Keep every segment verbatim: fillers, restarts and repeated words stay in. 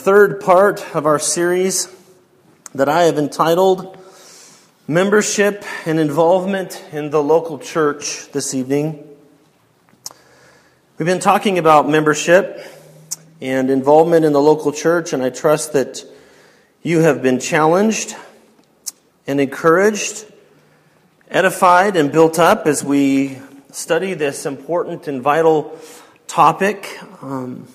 third part of our series that I have entitled Membership and Involvement in the Local Church this evening. We've been talking about membership and involvement in the local church, and I trust that you have been challenged and encouraged, edified and built up as we study this important and vital topic. Um,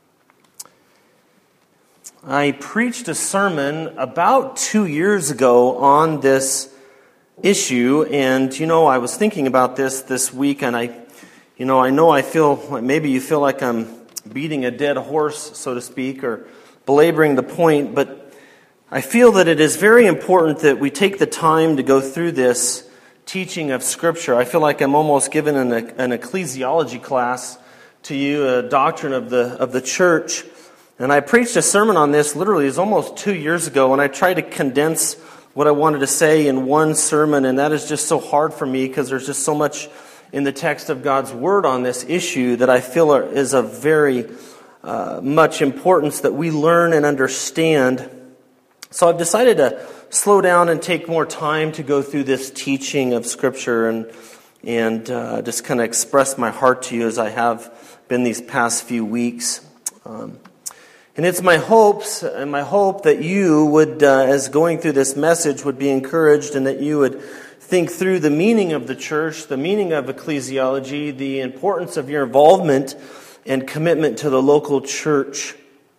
I preached a sermon about two years ago on this issue, and you know, I was thinking about this this week, and I, you know, I know I feel like maybe you feel like I'm beating a dead horse, so to speak, or belaboring the point, but I feel that it is very important that we take the time to go through this teaching of Scripture. I feel like I'm almost giving an, an ecclesiology class to you, a doctrine of the of the church. And I preached a sermon on this literally it was almost two years ago, and I tried to condense what I wanted to say in one sermon, and that is just so hard for me because there's just so much in the text of God's Word on this issue that I feel is of very uh, much importance that we learn and understand. So I've decided to slow down and take more time to go through this teaching of Scripture and and uh, just kind of express my heart to you as I have been these past few weeks. Um, and it's my hopes and my hope that you would, uh, as going through this message, would be encouraged and that you would think through the meaning of the church, the meaning of ecclesiology, the importance of your involvement and commitment to the local church.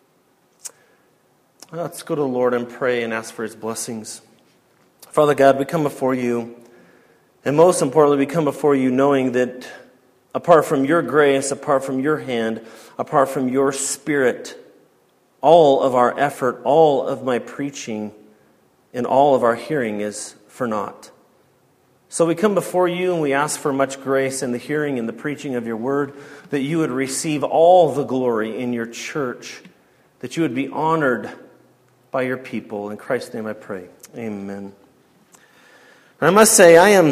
Let's go to the Lord and pray and ask for His blessings. Father God, we come before you, and most importantly, we come before you knowing that apart from your grace, apart from your hand, apart from your Spirit, all of our effort, all of my preaching, and all of our hearing is for naught. So we come before you and we ask for much grace in the hearing and the preaching of your word, that you would receive all the glory in your church, that you would be honored by your people. In Christ's name I pray. Amen. I must say, I am,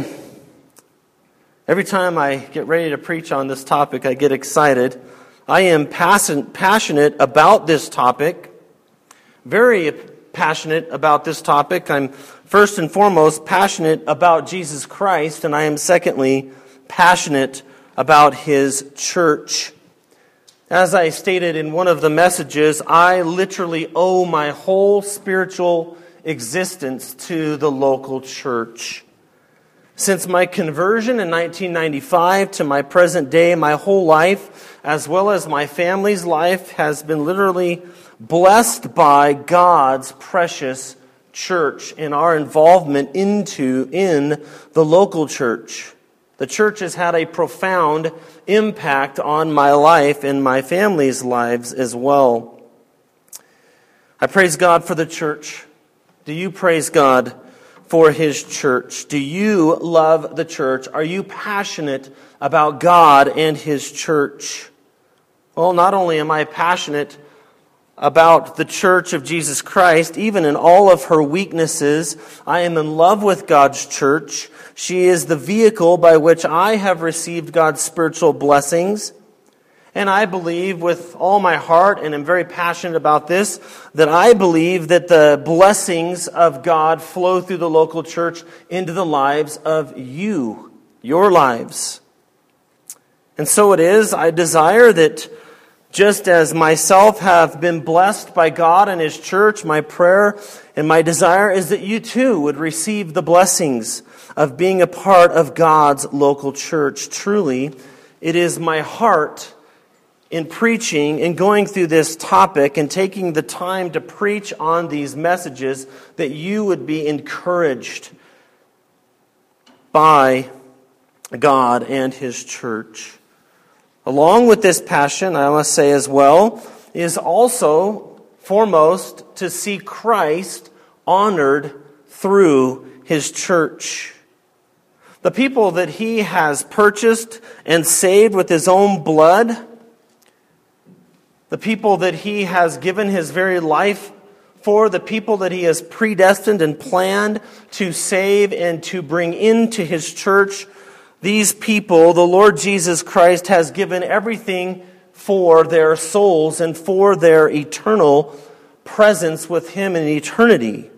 every time I get ready to preach on this topic, I get excited. I am passionate about this topic, very passionate about this topic. I'm first and foremost passionate about Jesus Christ, and I am secondly passionate about His church. As I stated in one of the messages, I literally owe my whole spiritual existence to the local church. Since my conversion in nineteen ninety-five to my present day, my whole life, as well as my family's life, has been literally blessed by God's precious church and our involvement into in the local church. The church has had a profound impact on my life and my family's lives as well. I praise God for the church. Do you praise God for His church? Do you love the church? Are you passionate about God and His church? Well, not only am I passionate about the church of Jesus Christ, even in all of her weaknesses, I am in love with God's church. She is the vehicle by which I have received God's spiritual blessings. And I believe with all my heart, and I'm very passionate about this, that I believe that the blessings of God flow through the local church into the lives of you, your lives. And so it is, I desire that just as myself have been blessed by God and His church, my prayer and my desire is that you too would receive the blessings of being a part of God's local church. Truly, it is my heart in preaching and going through this topic and taking the time to preach on these messages that you would be encouraged by God and His church. Along with this passion, I must say as well, is also foremost to see Christ honored through His church. The people that He has purchased and saved with His own blood, the people that He has given His very life for, the people that He has predestined and planned to save and to bring into His church, these people, the Lord Jesus Christ has given everything for their souls and for their eternal presence with Him in eternity.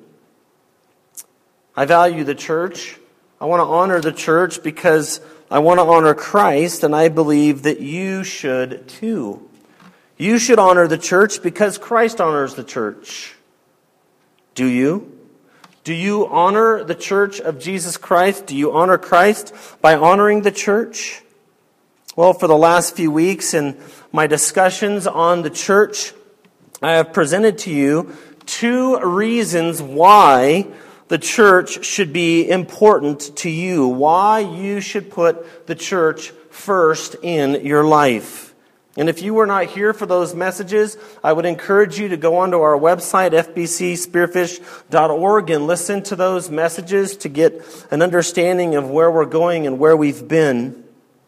I value the church. I want to honor the church because I want to honor Christ, and I believe that you should too. You should honor the church because Christ honors the church. Do you? Do you honor the church of Jesus Christ? Do you honor Christ by honoring the church? Well, for the last few weeks in my discussions on the church, I have presented to you two reasons why the church should be important to you, why you should put the church first in your life. And if you were not here for those messages, I would encourage you to go onto our website, f b c spearfish dot org, and listen to those messages to get an understanding of where we're going and where we've been.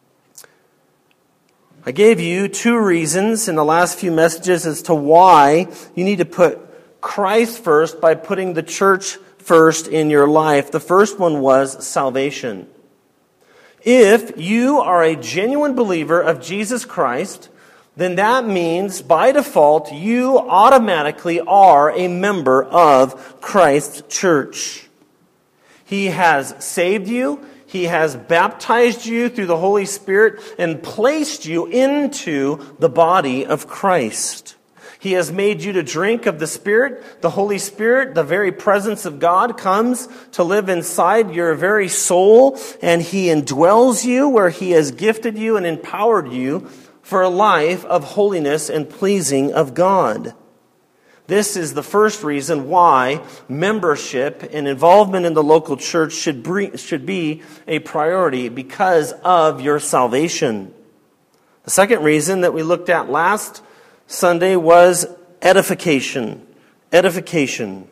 I gave you two reasons in the last few messages as to why you need to put Christ first by putting the church first in your life. The first one was salvation. If you are a genuine believer of Jesus Christ, then that means by default you automatically are a member of Christ's church. He has saved you. He has baptized you through the Holy Spirit and placed you into the body of Christ. He has made you to drink of the Spirit. The Holy Spirit, the very presence of God, comes to live inside your very soul, and He indwells you where He has gifted you and empowered you for a life of holiness and pleasing of God. This is the first reason why membership and involvement in the local church should be, should be a priority, because of your salvation. The second reason that we looked at last Sunday was edification. Edification.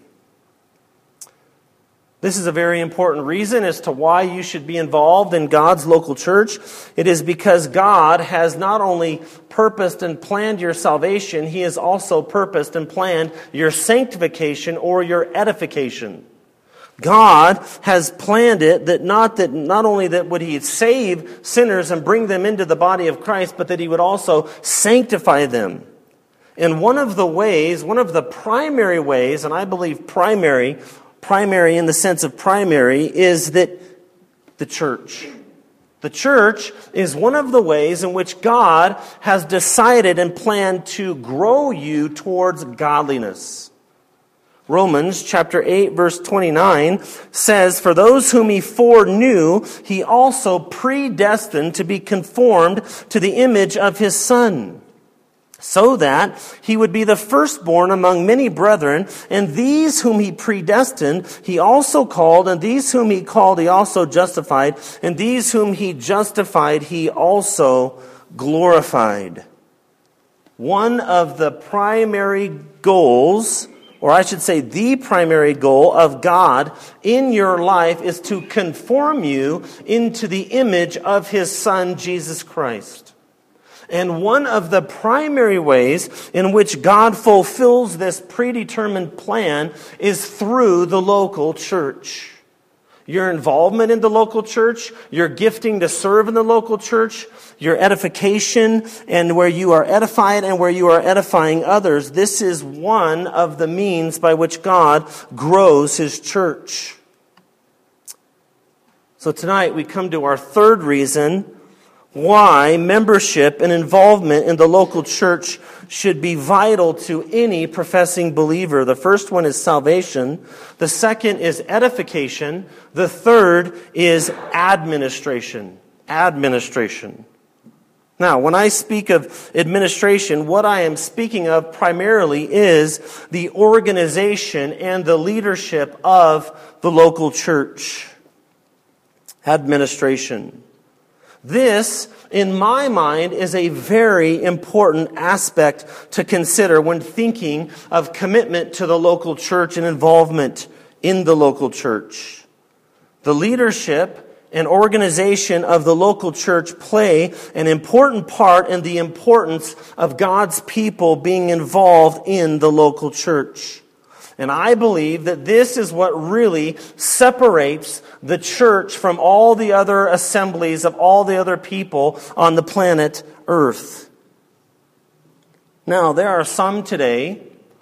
This is a very important reason as to why you should be involved in God's local church. It is because God has not only purposed and planned your salvation, He has also purposed and planned your sanctification or your edification. God has planned it that not that not only that would He save sinners and bring them into the body of Christ, but that He would also sanctify them. And one of the ways, one of the primary ways, and I believe primary, primary in the sense of primary, is that the church. The church is one of the ways in which God has decided and planned to grow you towards godliness. Romans chapter eight verse twenty-nine says, "For those whom He foreknew, He also predestined to be conformed to the image of His Son, so that He would be the firstborn among many brethren. And these whom He predestined, He also called. And these whom He called, He also justified. And these whom He justified, He also glorified." One of the primary goals, or I should say the primary goal of God in your life, is to conform you into the image of His Son, Jesus Christ. And one of the primary ways in which God fulfills this predetermined plan is through the local church. Your involvement in the local church, your gifting to serve in the local church, your edification, and where you are edified and where you are edifying others. This is one of the means by which God grows His church. So tonight we come to our third reason why membership and involvement in the local church should be vital to any professing believer. The first one is salvation. The second is edification. The third is administration. Administration. Now, when I speak of administration, what I am speaking of primarily is the organization and the leadership of the local church. Administration. This, in my mind, is a very important aspect to consider when thinking of commitment to the local church and involvement in the local church. The leadership and organization of the local church play an important part in the importance of God's people being involved in the local church. And I believe that this is what really separates the church from all the other assemblies of all the other people on the planet Earth. Now, there are some today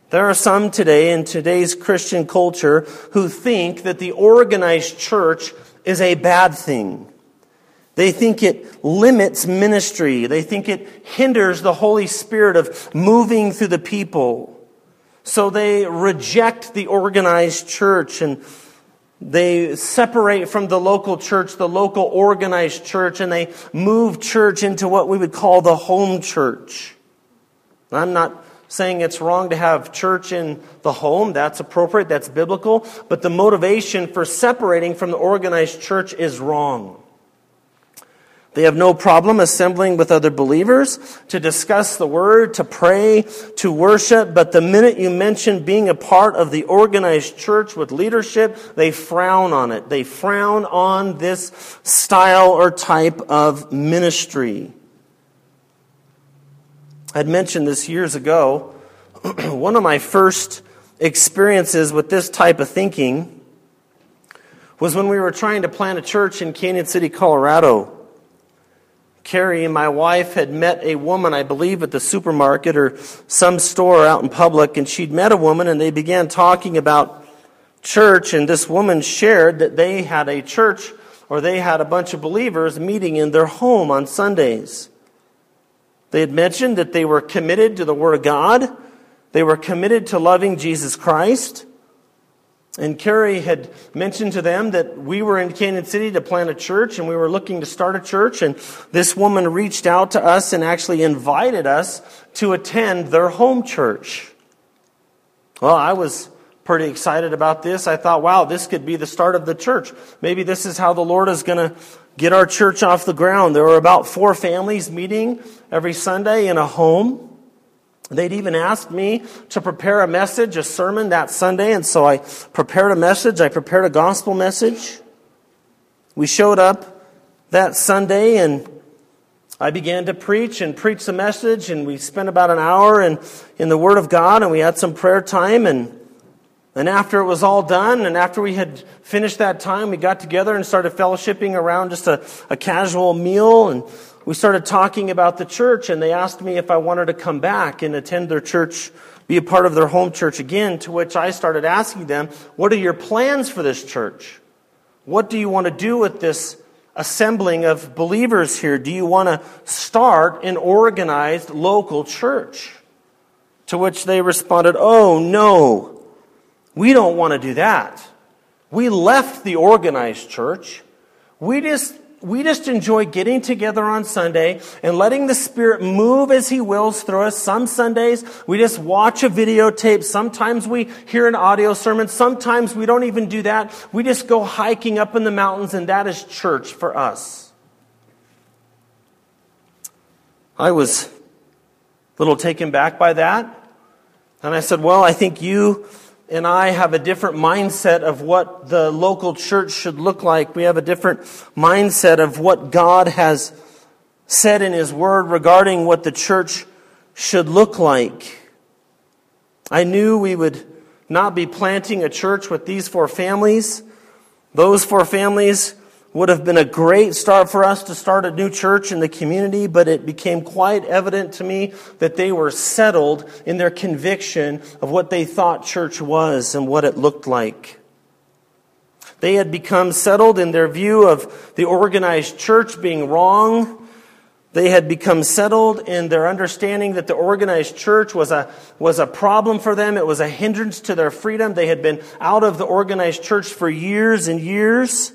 There are some today in today's Christian culture who think that the organized church is a bad thing. They think it limits ministry. They think it hinders the Holy Spirit of moving through the people. So they reject the organized church and they separate from the local church, the local organized church, and they move church into what we would call the home church. I'm not saying it's wrong to have church in the home. That's appropriate. That's biblical. But the motivation for separating from the organized church is wrong. They have no problem assembling with other believers to discuss the word, to pray, to worship. But the minute you mention being a part of the organized church with leadership, they frown on it. They frown on this style or type of ministry. I'd mentioned this years ago. One of my first experiences with this type of thinking was when we were trying to plant a church in Canyon City, Colorado. Carrie, my wife, had met a woman, I believe, at the supermarket or some store out in public, and she'd met a woman, and they began talking about church, and this woman shared that they had a church, or they had a bunch of believers meeting in their home on Sundays. They had mentioned that they were committed to the Word of God. They were committed to loving Jesus Christ. And Carrie had mentioned to them that we were in Canyon City to plant a church, and we were looking to start a church. And this woman reached out to us and actually invited us to attend their home church. Well, I was pretty excited about this. I thought, wow, this could be the start of the church. Maybe this is how the Lord is going to get our church off the ground. There were about four families meeting every Sunday in a home. They'd even asked me to prepare a message, a sermon that Sunday, and so I prepared a message. I prepared a gospel message. We showed up that Sunday, and I began to preach and preach the message, and we spent about an hour in, in the Word of God, and we had some prayer time, and And after it was all done, and after we had finished that time, we got together and started fellowshipping around just a, a casual meal, and we started talking about the church, and they asked me if I wanted to come back and attend their church, be a part of their home church again, to which I started asking them, what are your plans for this church? What do you want to do with this assembling of believers here? Do you want to start an organized local church? To which they responded, oh, no. We don't want to do that. We left the organized church. We just we just enjoy getting together on Sunday and letting the Spirit move as He wills through us. Some Sundays we just watch a videotape. Sometimes we hear an audio sermon. Sometimes we don't even do that. We just go hiking up in the mountains, and that is church for us. I was a little taken back by that. And I said, well, I think you and I have a different mindset of what the local church should look like. We have a different mindset of what God has said in His Word regarding what the church should look like. I knew we would not be planting a church with these four families. Those four families would have been a great start for us to start a new church in the community, but it became quite evident to me that they were settled in their conviction of what they thought church was and what it looked like. They had become settled in their view of the organized church being wrong. They had become settled in their understanding that the organized church was a was a problem for them. It was a hindrance to their freedom. They had been out of the organized church for years and years.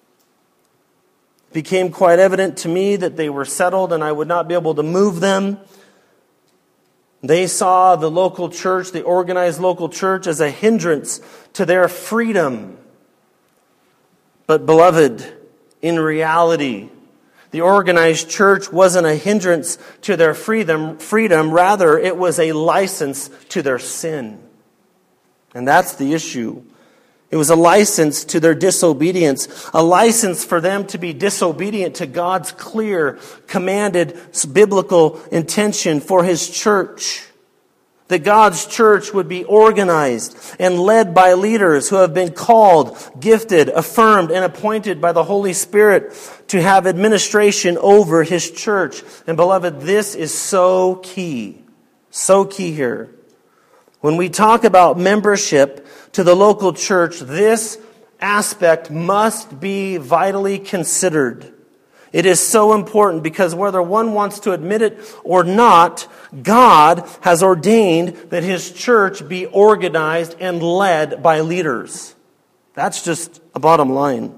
It became quite evident to me that they were settled and I would not be able to move them. They saw the local church, the organized local church, as a hindrance to their freedom. But beloved, in reality, the organized church wasn't a hindrance to their freedom, freedom. Rather, it was a license to their sin. And that's the issue. It was a license to their disobedience, a license for them to be disobedient to God's clear, commanded, biblical intention for His church. That God's church would be organized and led by leaders who have been called, gifted, affirmed, and appointed by the Holy Spirit to have administration over His church. And beloved, this is so key, so key here. When we talk about membership to the local church, this aspect must be vitally considered. It is so important because whether one wants to admit it or not, God has ordained that His church be organized and led by leaders. That's just a bottom line.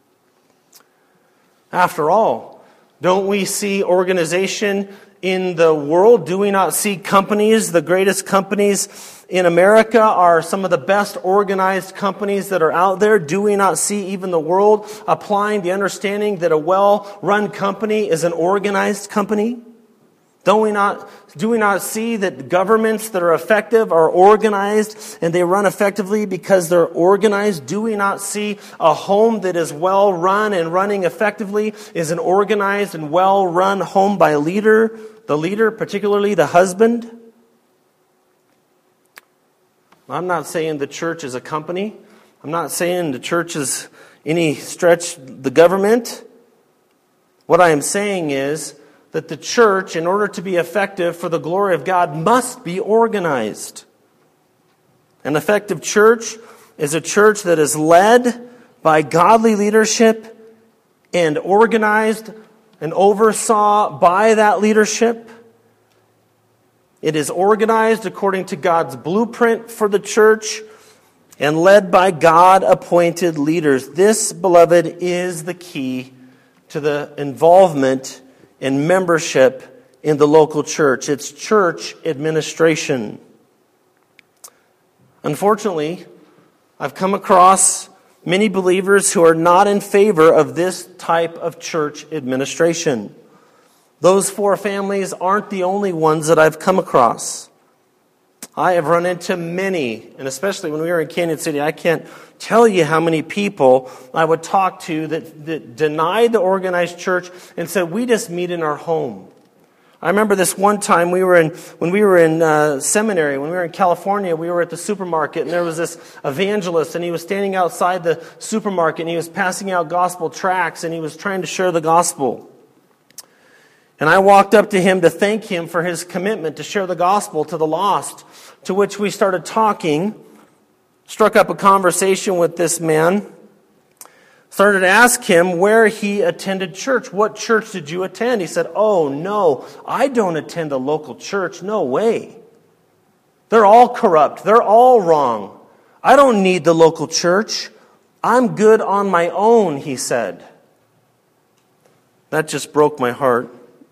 After all, don't we see organization in the world? Do we not see companies? The greatest companies in America are some of the best organized companies that are out there. Do we not see even the world applying the understanding that a well-run company is an organized company? Don't we not, do we not see that governments that are effective are organized and they run effectively because they're organized? Do we not see a home that is well run and running effectively is an organized and well run home by a leader? The leader, particularly the husband? I'm not saying the church is a company. I'm not saying the church is any stretch the government. What I am saying is that the church, in order to be effective for the glory of God, must be organized. An effective church is a church that is led by godly leadership and organized and oversaw by that leadership. It is organized according to God's blueprint for the church and led by God-appointed leaders. This, beloved, is the key to the involvement and membership in the local church. It's church administration. Unfortunately, I've come across many believers who are not in favor of this type of church administration. Those four families aren't the only ones that I've come across. I have run into many, and especially when we were in Canyon City, I can't tell you how many people I would talk to that, that denied the organized church and said, we just meet in our home. I remember this one time we were in, when we were in uh, seminary, when we were in California, we were at the supermarket, and there was this evangelist, and he was standing outside the supermarket, and he was passing out gospel tracts, and he was trying to share the gospel. And I walked up to him to thank him for his commitment to share the gospel to the lost, to which we started talking, struck up a conversation with this man, started to ask him where he attended church. What church did you attend? He said, oh, no, I don't attend a local church. No way. They're all corrupt. They're all wrong. I don't need the local church. I'm good on my own, he said. That just broke my heart.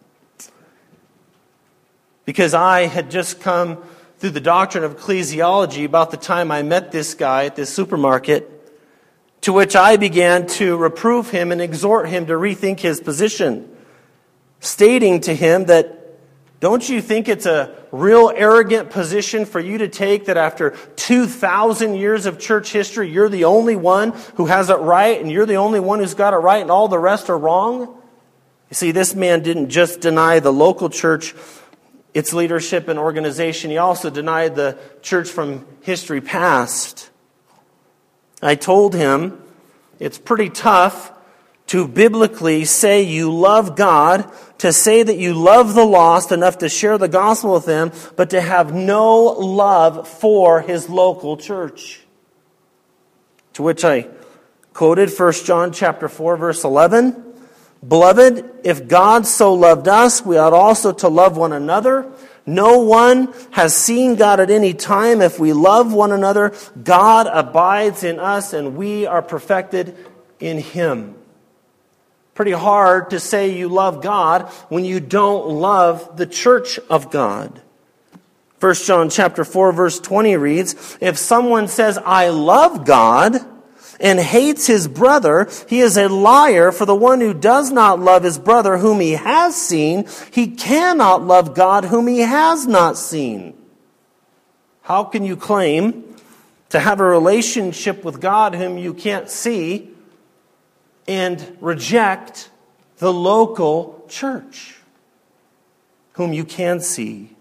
Because I had just come through the doctrine of ecclesiology about the time I met this guy at this supermarket, to which I began to reprove him and exhort him to rethink his position, stating to him that, don't you think it's a real arrogant position for you to take that after two thousand years of church history, you're the only one who has it right, and you're the only one who's got it right, and all the rest are wrong? You see, this man didn't just deny the local church its leadership and organization. He also denied the church from history past. I told him it's pretty tough to biblically say you love God, to say that you love the lost enough to share the gospel with them, but to have no love for his local church. To which I quoted First John chapter four, verse eleven. Beloved, if God so loved us, we ought also to love one another. No one has seen God at any time. If we love one another, God abides in us and we are perfected in Him. Pretty hard to say you love God when you don't love the church of God. First John chapter four, verse twenty reads, if someone says, I love God, and hates his brother, he is a liar. For the one who does not love his brother whom he has seen, he cannot love God whom he has not seen. How can you claim to have a relationship with God whom you can't see and reject the local church whom you can see?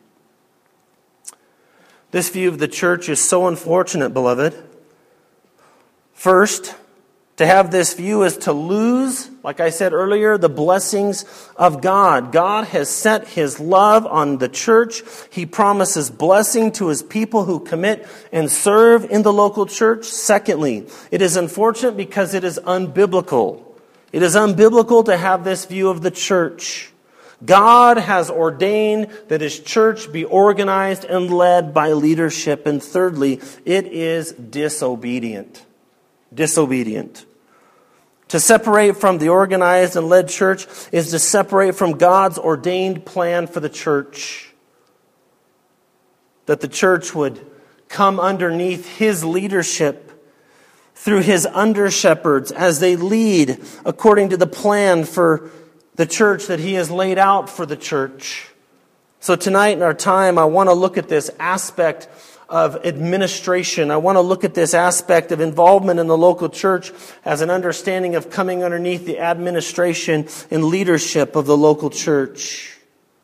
This view of the church is so unfortunate, beloved. First, To have this view is to lose, like I said earlier, the blessings of God. God has set His love on the church. He promises blessing to His people who commit and serve in the local church. Secondly, it is unfortunate because it is unbiblical. It is unbiblical to have this view of the church. God has ordained that His church be organized and led by leadership. And thirdly, it is disobedient. Disobedient. To separate from the organized and led church is to separate from God's ordained plan for the church. That the church would come underneath His leadership through His under-shepherds as they lead according to the plan for the church that He has laid out for the church. So tonight in our time, I want to look at this aspect of administration. I want to look at this aspect of involvement in the local church as an understanding of coming underneath the administration and leadership of the local church.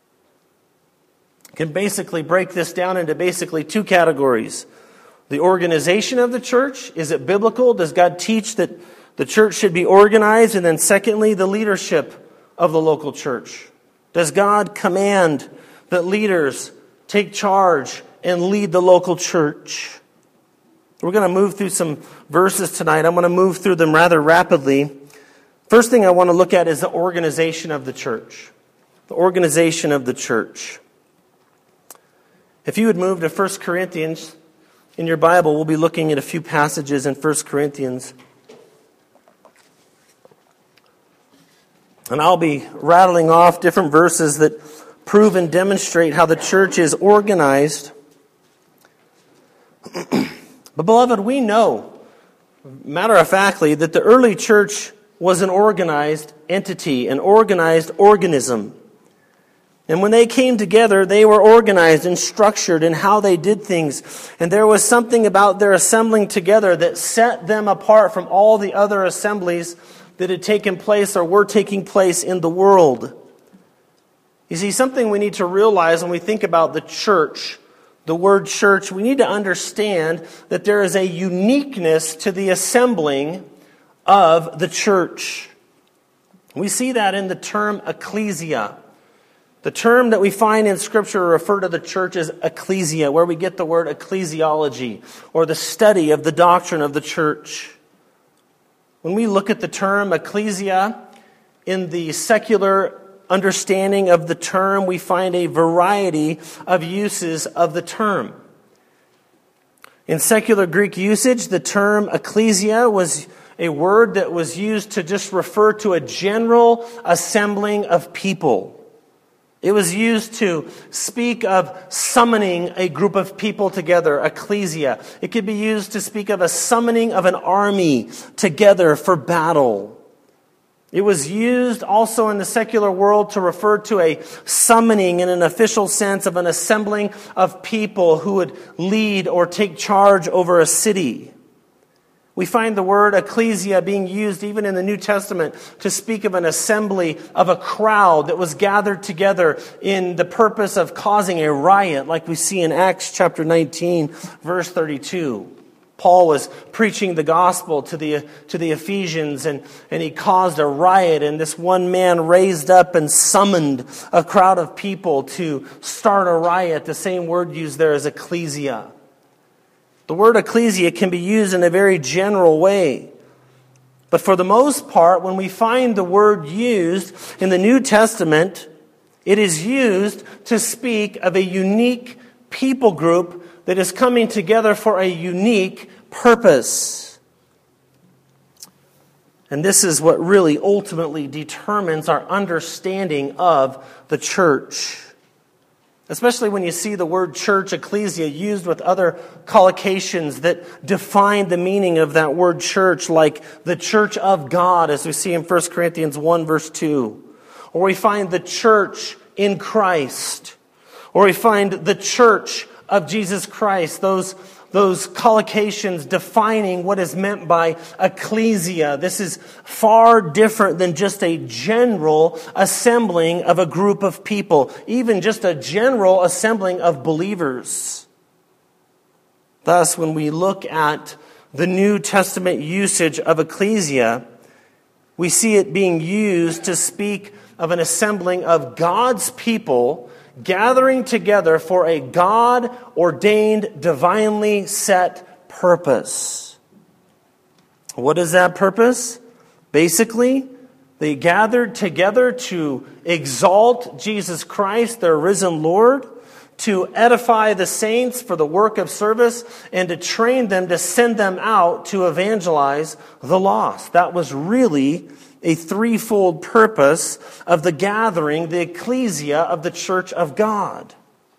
I can basically break this down into basically two categories. The organization of the church. Is it biblical? Does God teach that the church should be organized? And then secondly, the leadership of the local church. Does God command that leaders take charge and lead the local church? We're going to move through some verses tonight. I'm going to move through them rather rapidly. First thing I want to look at is the organization of the church. The organization of the church. If you would move to First Corinthians in your Bible, we'll be looking at a few passages in First Corinthians. And I'll be rattling off different verses that prove and demonstrate how the church is organized. But beloved, we know, matter of factly, that the early church was an organized entity, an organized organism. And when they came together, they were organized and structured in how they did things. And there was something about their assembling together that set them apart from all the other assemblies that had taken place or were taking place in the world. You see, something we need to realize when we think about the church, the word church, we need to understand that there is a uniqueness to the assembling of the church. We see that in the term ecclesia. The term that we find in Scripture to refer to the church as ecclesia, where we get the word ecclesiology, or the study of the doctrine of the church. When we look at the term ecclesia, in the secular understanding of the term, we find a variety of uses of the term. In secular Greek usage, the term ecclesia was a word that was used to just refer to a general assembling of people. It was used to speak of summoning a group of people together, ecclesia. It could be used to speak of a summoning of an army together for battle. It was used also in the secular world to refer to a summoning in an official sense of an assembling of people who would lead or take charge over a city. We find the word ecclesia being used even in the New Testament to speak of an assembly of a crowd that was gathered together in the purpose of causing a riot, like we see in Acts chapter nineteen, verse thirty-two. Paul was preaching the gospel to the to the Ephesians, and, and he caused a riot, and this one man raised up and summoned a crowd of people to start a riot. The same word used there is ecclesia. The word ecclesia can be used in a very general way. But for the most part, when we find the word used in the New Testament, it is used to speak of a unique people group that is coming together for a unique purpose. And this is what really ultimately determines our understanding of the church. Especially when you see the word church, ecclesia, used with other collocations that define the meaning of that word church, like the church of God, as we see in First Corinthians one, verse two. Or we find the church in Christ. Or we find the church of Jesus Christ. Those, those collocations defining what is meant by ecclesia. This is far different than just a general assembling of a group of people, even just a general assembling of believers. Thus, when we look at the New Testament usage of ecclesia, we see it being used to speak of an assembling of God's people gathering together for a God-ordained, divinely set purpose. What is that purpose? Basically, they gathered together to exalt Jesus Christ, their risen Lord, to edify the saints for the work of service, and to train them to send them out to evangelize the lost. That was really a threefold purpose of the gathering, the ecclesia of the church of God.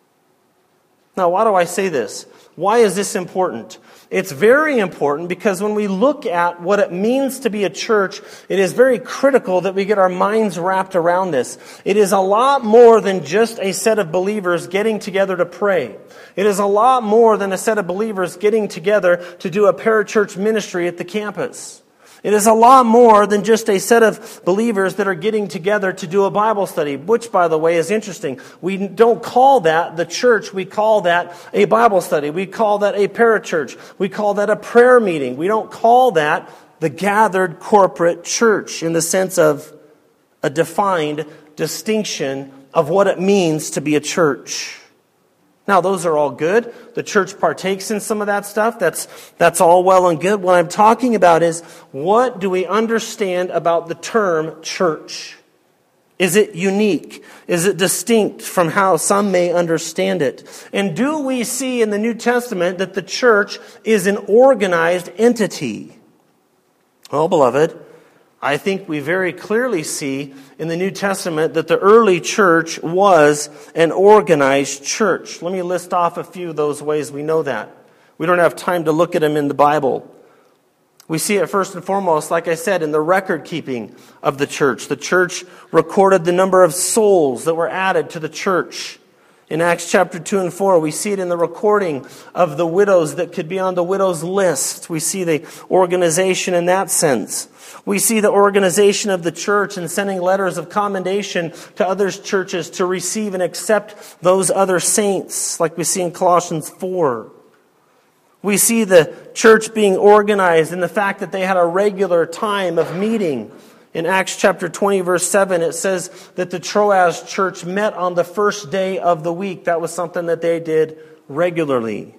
Now, why do I say this? Why is this important? It's very important because when we look at what it means to be a church, it is very critical that we get our minds wrapped around this. It is a lot more than just a set of believers getting together to pray. It is a lot more than a set of believers getting together to do a parachurch ministry at the campus. It is a lot more than just a set of believers that are getting together to do a Bible study, which, by the way, is interesting. We don't call that the church. We call that a Bible study. We call that a parachurch. We call that a prayer meeting. We don't call that the gathered corporate church in the sense of a defined distinction of what it means to be a church. Now, those are all good. The church partakes in some of that stuff. That's, that's all well and good. What I'm talking about is, what do we understand about the term church? Is it unique? Is it distinct from how some may understand it? And do we see in the New Testament that the church is an organized entity? Well, beloved, I think we very clearly see in the New Testament that the early church was an organized church. Let me list off a few of those ways we know that. We don't have time to look at them in the Bible. We see it first and foremost, like I said, in the record keeping of the church. The church recorded the number of souls that were added to the church. In Acts chapter two and four, we see it in the recording of the widows that could be on the widows list. We see the organization in that sense. We see the organization of the church in sending letters of commendation to other churches to receive and accept those other saints, like we see in Colossians four. We see the church being organized in the fact that they had a regular time of meeting. In Acts chapter twenty, verse seven, it says that the Troas church met on the first day of the week. That was something that they did regularly.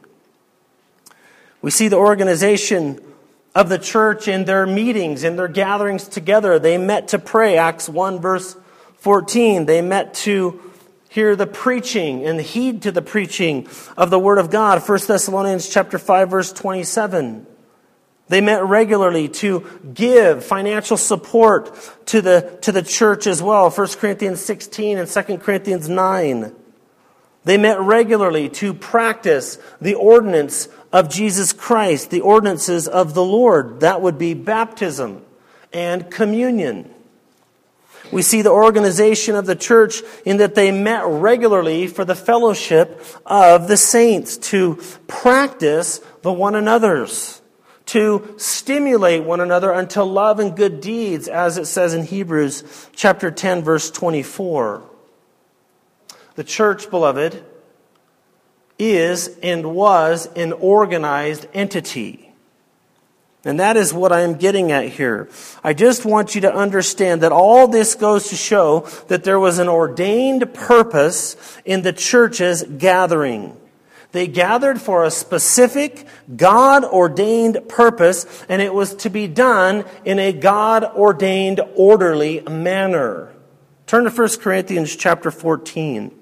We see the organization of the church in their meetings, in their gatherings together. They met to pray. Acts one, verse fourteen. They met to hear the preaching and heed to the preaching of the Word of God. First Thessalonians chapter five, verse twenty-seven. They met regularly to give financial support to the, to the church as well. First Corinthians sixteen and Second Corinthians nine. They met regularly to practice the ordinance of Jesus Christ, the ordinances of the Lord. That would be baptism and communion. We see the organization of the church in that they met regularly for the fellowship of the saints, to practice the one another's, to stimulate one another unto love and good deeds, as it says in Hebrews chapter ten, verse twenty-four. The church, beloved, is and was an organized entity. And that is what I am getting at here. I just want you to understand that all this goes to show that there was an ordained purpose in the church's gathering. They gathered for a specific God-ordained purpose, and it was to be done in a God-ordained, orderly manner. Turn to First Corinthians chapter fourteen.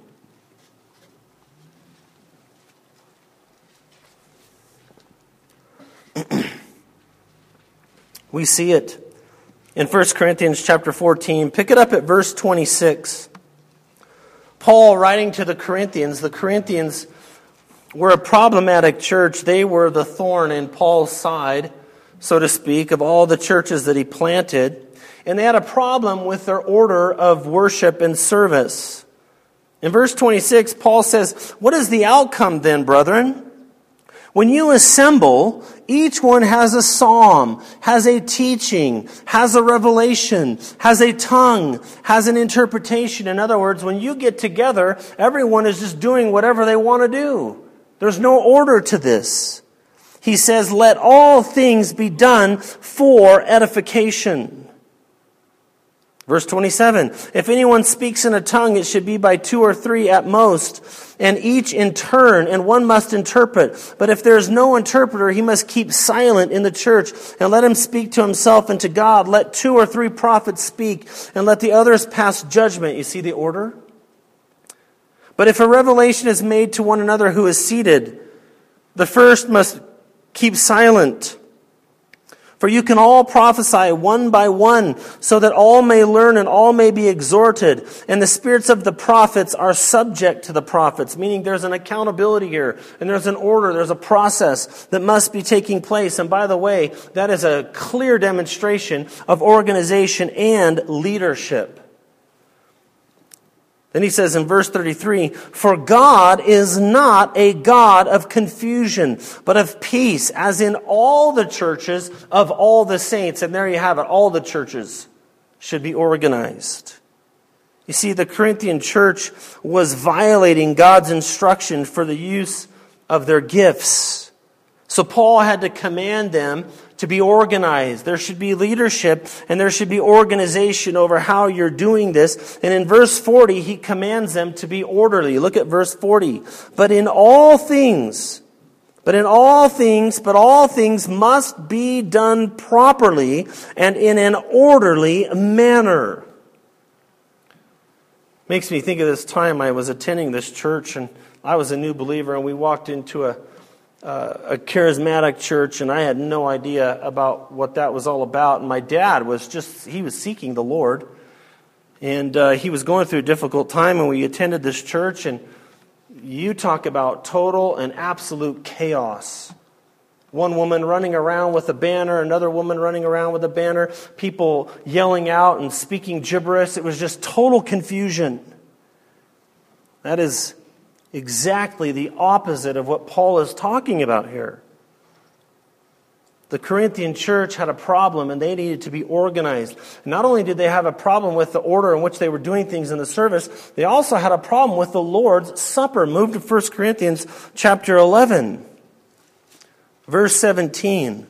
We see it in First Corinthians chapter fourteen. Pick it up at verse twenty-six. Paul, writing to the Corinthians, the Corinthians were a problematic church. They were the thorn in Paul's side, so to speak, of all the churches that he planted. And they had a problem with their order of worship and service. In verse twenty-six, Paul says, "What is the outcome then, brethren? When you assemble, each one has a psalm, has a teaching, has a revelation, has a tongue, has an interpretation." In other words, when you get together, everyone is just doing whatever they want to do. There's no order to this. he says, let all things be done for edification. Verse twenty-seven, if anyone speaks in a tongue, it should be by two or three at most, and each in turn, and one must interpret. But if there is no interpreter, he must keep silent in the church, and let him speak to himself and to God. Let two or three prophets speak, and let the others pass judgment. You see the order? But if a revelation is made to one another who is seated, the first must keep silent. For you can all prophesy one by one, so that all may learn and all may be exhorted. And the spirits of the prophets are subject to the prophets, meaning there's an accountability here, and there's an order, there's a process that must be taking place. And by the way, that is a clear demonstration of organization and leadership. Then he says in verse thirty-three, for God is not a God of confusion, but of peace, as in all the churches of all the saints. And there you have it, all the churches should be organized. You see, the Corinthian church was violating God's instruction for the use of their gifts. So Paul had to command them to be organized. There should be leadership and there should be organization over how you're doing this. And in verse forty, he commands them to be orderly. Look at verse forty. But in all things, but in all things, but all things must be done properly and in an orderly manner. Makes me think of this time I was attending this church, and I was a new believer, and we walked into a Uh, a charismatic church, and I had no idea about what that was all about. And my dad was just, he was seeking the Lord. And uh, he was going through a difficult time, and we attended this church, and you talk about total and absolute chaos. One woman running around with a banner, another woman running around with a banner, people yelling out and speaking gibberish. It was just total confusion. That is exactly the opposite of what Paul is talking about here. The Corinthian church had a problem, and they needed to be organized. Not only did they have a problem with the order in which they were doing things in the service, they also had a problem with the Lord's Supper. Move to First Corinthians chapter eleven, verse seventeen.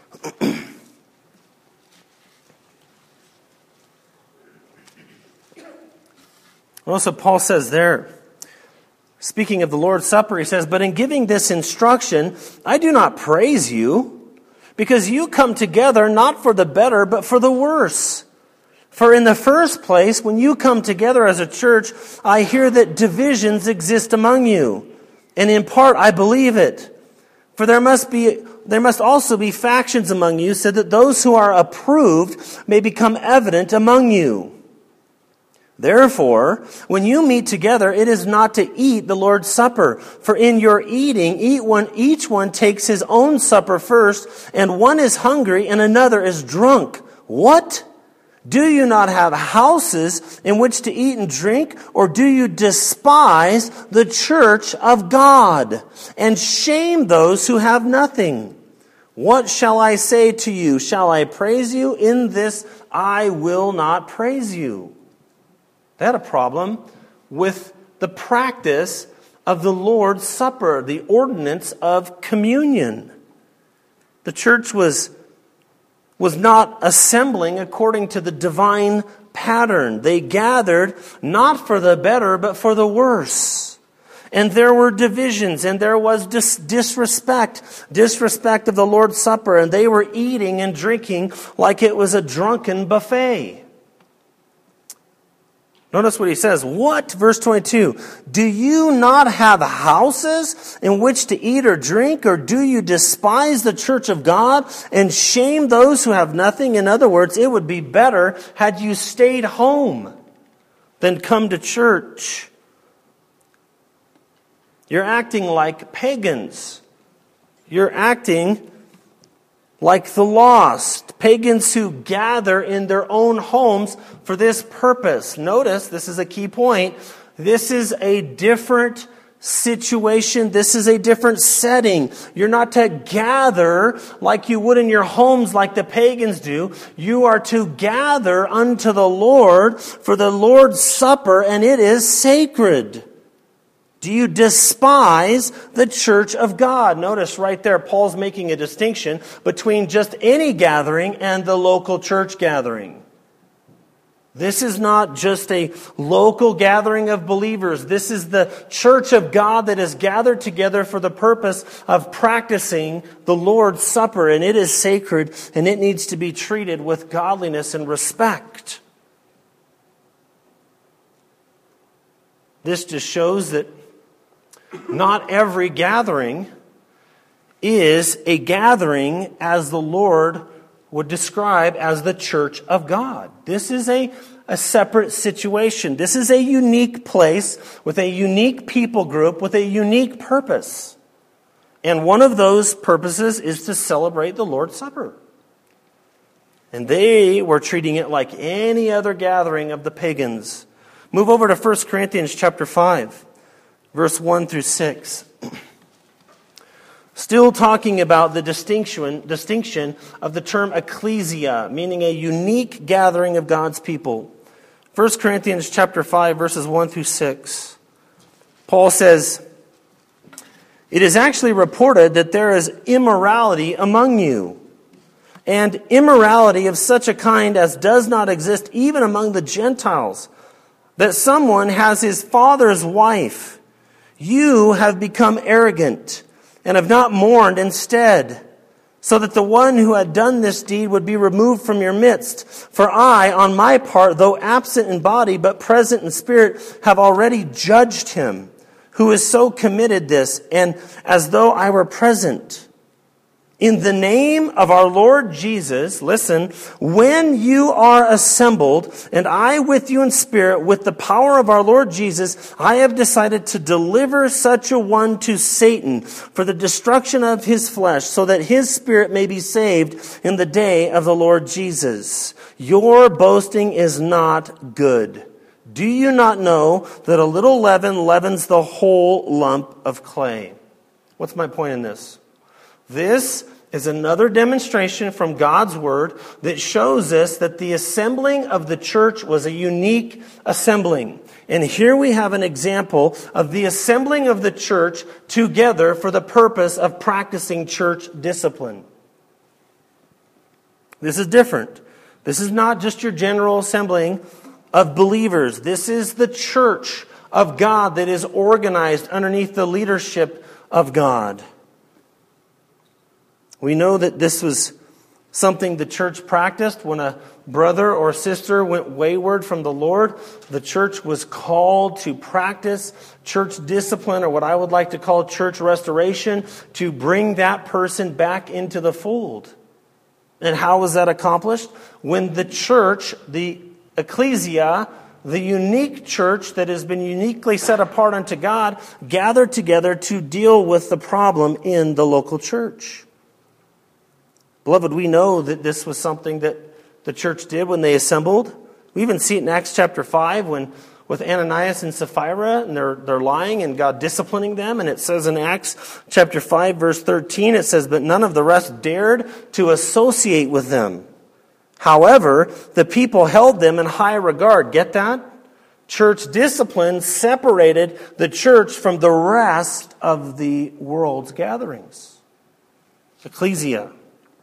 Also, Paul says there, speaking of the Lord's Supper, he says, but in giving this instruction, I do not praise you, because you come together not for the better, but for the worse. For in the first place, when you come together as a church, I hear that divisions exist among you. And in part, I believe it. For there must be, there must also be factions among you, so that those who are approved may become evident among you. Therefore, when you meet together, it is not to eat the Lord's Supper. For in your eating, eat one, each one takes his own supper first, and one is hungry and another is drunk. What? Do you not have houses in which to eat and drink? Or do you despise the church of God and shame those who have nothing? What shall I say to you? Shall I praise you? In this I will not praise you. They had a problem with the practice of the Lord's Supper, the ordinance of communion. The church was, was not assembling according to the divine pattern. They gathered not for the better, but for the worse. And there were divisions, and there was dis- disrespect, disrespect of the Lord's Supper, and they were eating and drinking like it was a drunken buffet. Notice what he says. What? Verse twenty-two. Do you not have houses in which to eat or drink? Or do you despise the church of God and shame those who have nothing? In other words, it would be better had you stayed home than come to church. You're acting like pagans. You're acting like the lost, pagans who gather in their own homes for this purpose. Notice, this is a key point, this is a different situation. This is a different setting. You're not to gather like you would in your homes like the pagans do. You are to gather unto the Lord for the Lord's Supper, and it is sacred. Do you despise the church of God? Notice right there, Paul's making a distinction between just any gathering and the local church gathering. This is not just a local gathering of believers. This is the church of God that is gathered together for the purpose of practicing the Lord's Supper. And it is sacred, and it needs to be treated with godliness and respect. This just shows that not every gathering is a gathering as the Lord would describe as the church of God. This is a, a separate situation. This is a unique place with a unique people group with a unique purpose. And one of those purposes is to celebrate the Lord's Supper. And they were treating it like any other gathering of the pagans. Move over to First Corinthians chapter five. Verse one through six. Still talking about the distinction, distinction of the term ecclesia, meaning a unique gathering of God's people. First Corinthians chapter five, verses one through six. Paul says, "It is actually reported that there is immorality among you, and immorality of such a kind as does not exist even among the Gentiles, that someone has his father's wife. You have become arrogant and have not mourned instead, so that the one who had done this deed would be removed from your midst. For I, on my part, though absent in body but present in spirit, have already judged him who has so committed this, and as though I were present. In the name of our Lord Jesus," listen, "when you are assembled, and I with you in spirit, with the power of our Lord Jesus, I have decided to deliver such a one to Satan for the destruction of his flesh, so that his spirit may be saved in the day of the Lord Jesus. Your boasting is not good. Do you not know that a little leaven leavens the whole lump of clay?" What's my point in this? This is another demonstration from God's Word that shows us that the assembling of the church was a unique assembling. And here we have an example of the assembling of the church together for the purpose of practicing church discipline. This is different. This is not just your general assembling of believers. This is the church of God that is organized underneath the leadership of God. We know that this was something the church practiced when a brother or sister went wayward from the Lord. The church was called to practice church discipline, or what I would like to call church restoration, to bring that person back into the fold. And how was that accomplished? When the church, the ecclesia, the unique church that has been uniquely set apart unto God, gathered together to deal with the problem in the local church. Beloved, we know that this was something that the church did when they assembled. We even see it in Acts chapter five when with Ananias and Sapphira, and they're, they're lying and God disciplining them. And it says in Acts chapter five, verse thirteen, it says, "But none of the rest dared to associate with them. However, the people held them in high regard." Get that? Church discipline separated the church from the rest of the world's gatherings. Ecclesia.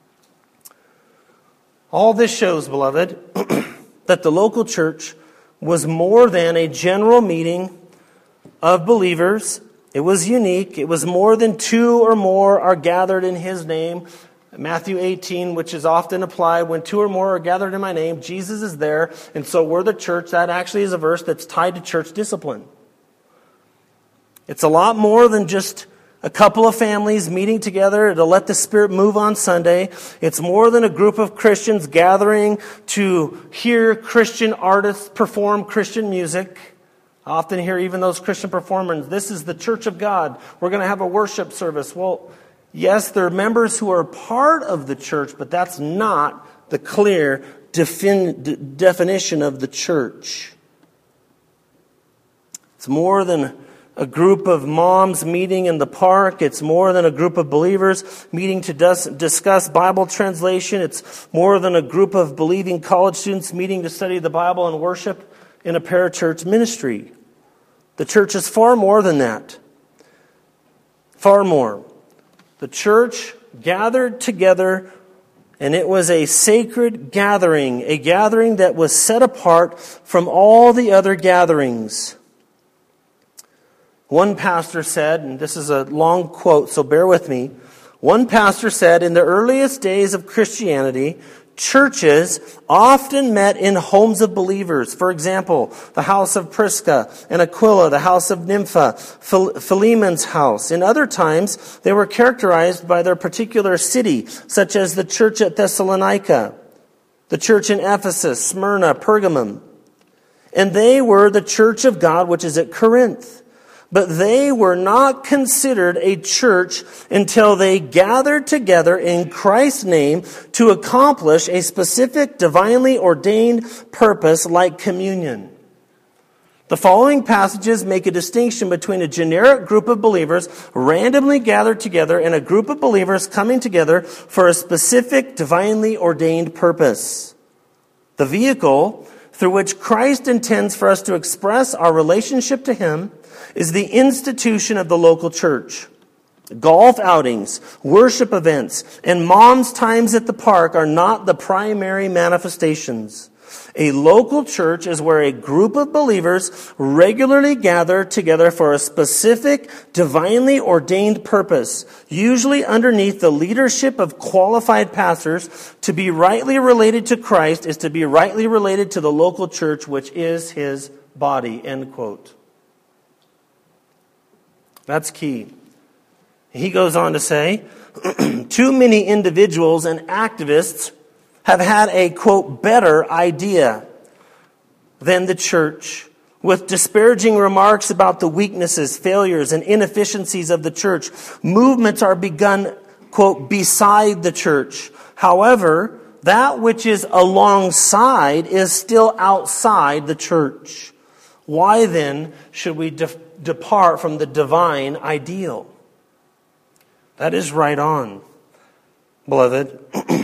All this shows, beloved, that the local church was more than a general meeting of believers. It was unique. It was more than two or more are gathered in His name. Matthew eighteen, which is often applied, when two or more are gathered in my name, Jesus is there, and so we're the church. That actually is a verse that's tied to church discipline. It's a lot more than just a couple of families meeting together to let the Spirit move on Sunday. It's more than a group of Christians gathering to hear Christian artists perform Christian music. I often hear even those Christian performers, "This is the church of God. We're going to have a worship service." Well, yes, there are members who are part of the church, but that's not the clear defin- d- definition of the church. It's more than a group of moms meeting in the park. It's more than a group of believers meeting to dis- discuss Bible translation. It's more than a group of believing college students meeting to study the Bible and worship in a parachurch ministry. The church is far more than that. Far more. The church gathered together, and it was a sacred gathering, a gathering that was set apart from all the other gatherings. One pastor said, and this is a long quote, so bear with me. One pastor said, in the earliest days of Christianity, churches often met in homes of believers. For example, the house of Prisca and Aquila, the house of Nympha, Philemon's house. In other times, they were characterized by their particular city, such as the church at Thessalonica, the church in Ephesus, Smyrna, Pergamum. And they were the church of God, which is at Corinth. But they were not considered a church until they gathered together in Christ's name to accomplish a specific divinely ordained purpose like communion. The following passages make a distinction between a generic group of believers randomly gathered together and a group of believers coming together for a specific divinely ordained purpose. The vehicle through which Christ intends for us to express our relationship to Him is the institution of the local church. Golf outings, worship events, and mom's times at the park are not the primary manifestations. A local church is where a group of believers regularly gather together for a specific, divinely ordained purpose, usually underneath the leadership of qualified pastors. To be rightly related to Christ is to be rightly related to the local church, which is His body. End quote. That's key. He goes on to say, too many individuals and activists have had a, quote, better idea than the church, with disparaging remarks about the weaknesses, failures, and inefficiencies of the church. Movements are begun, quote, beside the church. However, that which is alongside is still outside the church. Why then should we de- depart from the divine ideal? That is right on, beloved.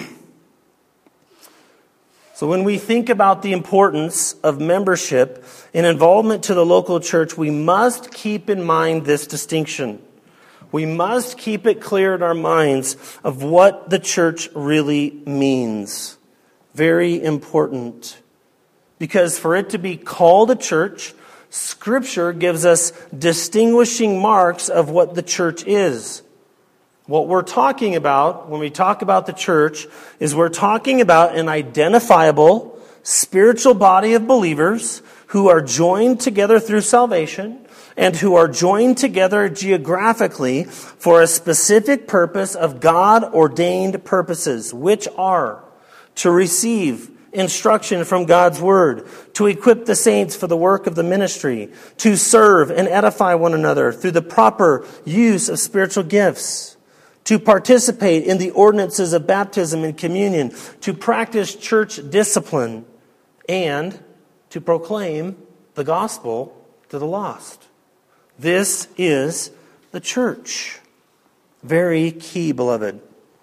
So when we think about the importance of membership and involvement to the local church, we must keep in mind this distinction. We must keep it clear in our minds of what the church really means. Very important. Because for it to be called a church, Scripture gives us distinguishing marks of what the church is. What we're talking about when we talk about the church is we're talking about an identifiable spiritual body of believers who are joined together through salvation and who are joined together geographically for a specific purpose of God-ordained purposes, which are to receive instruction from God's Word, to equip the saints for the work of the ministry, to serve and edify one another through the proper use of spiritual gifts, to participate in the ordinances of baptism and communion, to practice church discipline, and to proclaim the gospel to the lost. This is the church. Very key, beloved.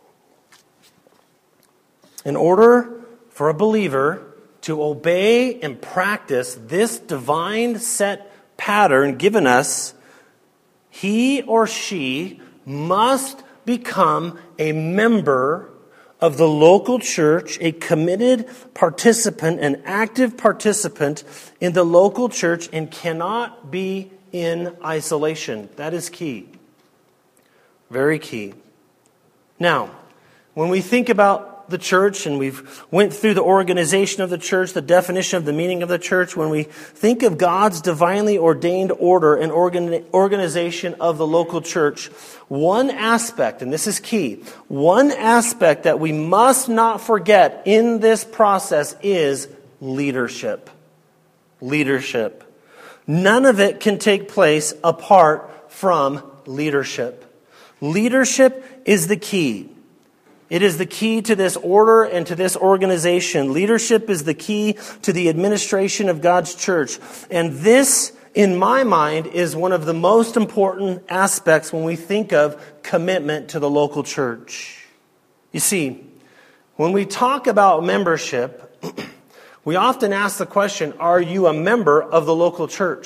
In order for a believer to obey and practice this divine set pattern given us, he or she must become a member of the local church, a committed participant, an active participant in the local church, and cannot be in isolation. That is key. Very key. Now, when we think about the church, and we've went through the organization of the church, the definition of the meaning of the church, when we think of God's divinely ordained order and organ- organization of the local church, one aspect, and this is key, one aspect that we must not forget in this process is leadership. Leadership. None of it can take place apart from leadership. Leadership is the key. It is the key to this order and to this organization. Leadership is the key to the administration of God's church. And this, in my mind, is one of the most important aspects when we think of commitment to the local church. You see, when we talk about membership, we often ask the question, are you a member of the local church?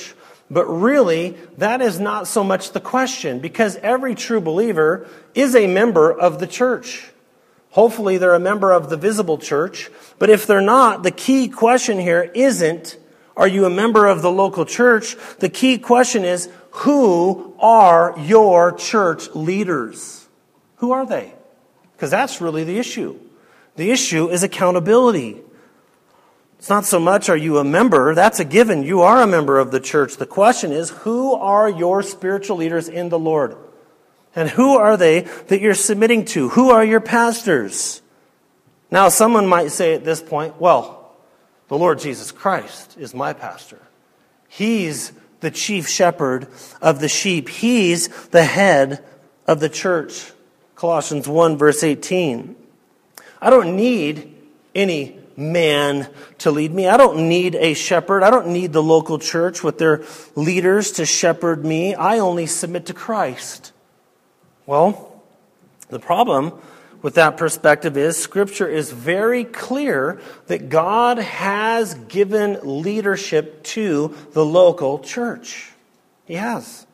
But really, that is not so much the question, because every true believer is a member of the church. Hopefully they're a member of the visible church, but if they're not, the key question here isn't, are you a member of the local church? The key question is, who are your church leaders? Who are they? Because that's really the issue. The issue is accountability. It's not so much, are you a member? That's a given. You are a member of the church. The question is, who are your spiritual leaders in the Lord? And who are they that you're submitting to? Who are your pastors? Now, someone might say at this point, well, the Lord Jesus Christ is my pastor. He's the chief shepherd of the sheep. He's the head of the church. Colossians one, verse eighteen. I don't need any man to lead me. I don't need a shepherd. I don't need the local church with their leaders to shepherd me. I only submit to Christ. Well, the problem with that perspective is Scripture is very clear that God has given leadership to the local church. He has.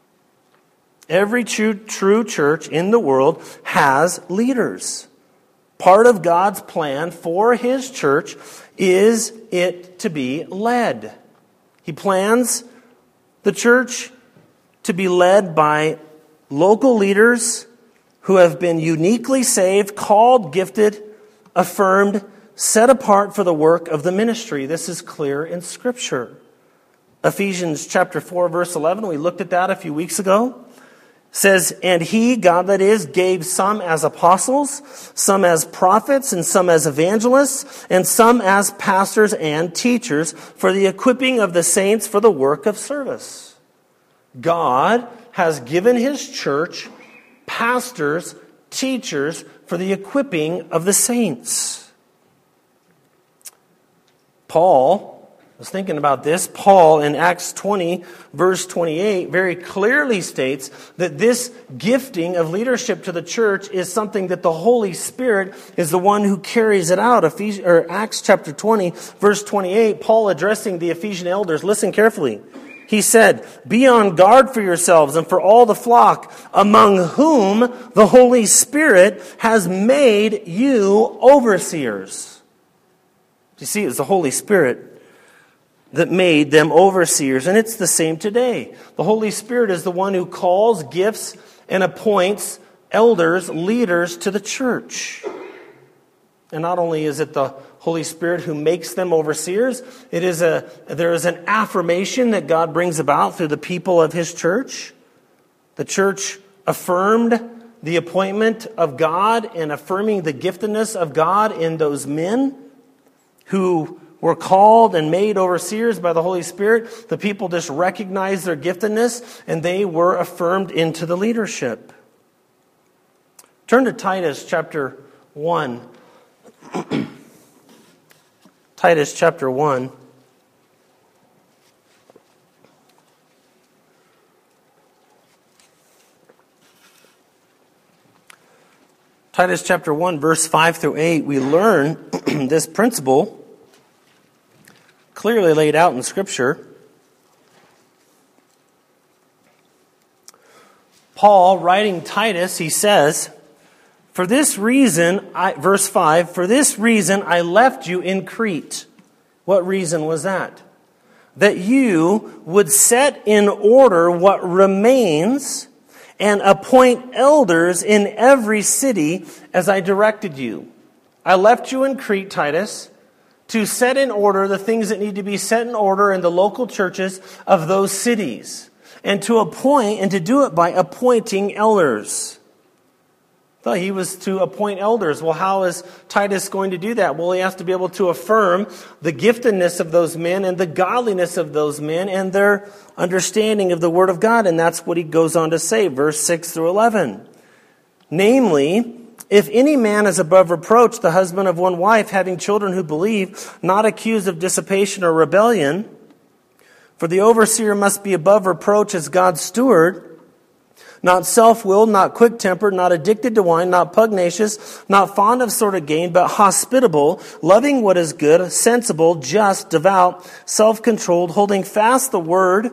Every true, true church in the world has leaders. Part of God's plan for His church is it to be led. He plans the church to be led by local leaders who have been uniquely saved, called, gifted, affirmed, set apart for the work of the ministry. This is clear in Scripture. Ephesians chapter four, verse eleven, we looked at that a few weeks ago. Says, and he, God that is, gave some as apostles, some as prophets, and some as evangelists, and some as pastors and teachers for the equipping of the saints for the work of service. God has given His church pastors, teachers for the equipping of the saints. Paul, I was thinking about this. Paul in Acts twenty, verse twenty-eight, very clearly states that this gifting of leadership to the church is something that the Holy Spirit is the one who carries it out. Ephesians, or Acts chapter twenty, verse twenty-eight, Paul addressing the Ephesian elders. Listen carefully. He said, be on guard for yourselves and for all the flock among whom the Holy Spirit has made you overseers. You see, it was the Holy Spirit that made them overseers. And it's the same today. The Holy Spirit is the one who calls, gifts, and appoints elders, leaders to the church. And not only is it the Holy Spirit who makes them overseers, it is a there is an affirmation that God brings about through the people of His church. The church affirmed the appointment of God and affirming the giftedness of God in those men who were called and made overseers by the Holy Spirit. The people just recognized their giftedness and they were affirmed into the leadership. Turn to Titus chapter one. Titus chapter one. Titus chapter one, verse five through eight, we learn this principle clearly laid out in Scripture. Paul, writing Titus, he says, For this reason, I, verse five, for this reason I left you in Crete. What reason was that? That you would set in order what remains and appoint elders in every city as I directed you. I left you in Crete, Titus, to set in order the things that need to be set in order in the local churches of those cities. And to appoint, and to do it by appointing elders. Thought he was to appoint elders. Well, how is Titus going to do that? Well, he has to be able to affirm the giftedness of those men and the godliness of those men and their understanding of the Word of God. And that's what he goes on to say, verse six through eleven. Namely, if any man is above reproach, the husband of one wife, having children who believe, not accused of dissipation or rebellion, for the overseer must be above reproach as God's steward, not self-willed, not quick-tempered, not addicted to wine, not pugnacious, not fond of sordid gain, but hospitable, loving what is good, sensible, just, devout, self-controlled, holding fast the word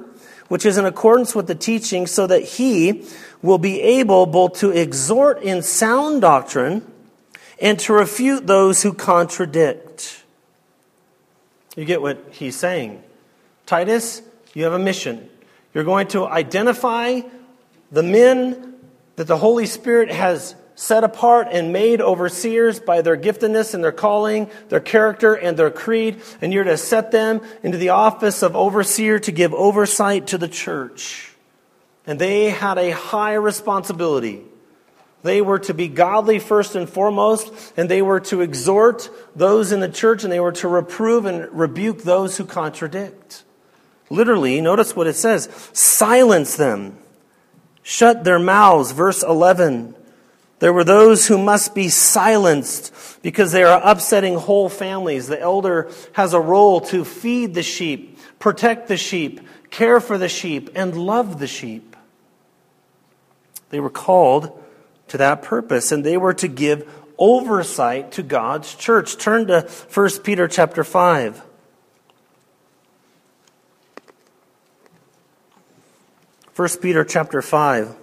which is in accordance with the teaching, so that he will be able both to exhort in sound doctrine and to refute those who contradict. You get what he's saying. Titus, you have a mission. You're going to identify the men that the Holy Spirit has set apart and made overseers by their giftedness and their calling, their character and their creed, and you're to set them into the office of overseer to give oversight to the church. And they had a high responsibility. They were to be godly first and foremost, and they were to exhort those in the church, and they were to reprove and rebuke those who contradict. Literally, notice what it says, silence them, shut their mouths, verse eleven. There were those who must be silenced because they are upsetting whole families. The elder has a role to feed the sheep, protect the sheep, care for the sheep, and love the sheep. They were called to that purpose, and they were to give oversight to God's church. Turn to First Peter chapter five. First Peter chapter five.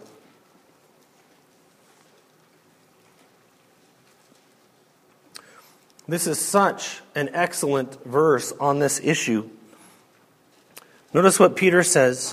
This is such an excellent verse on this issue. Notice what Peter says.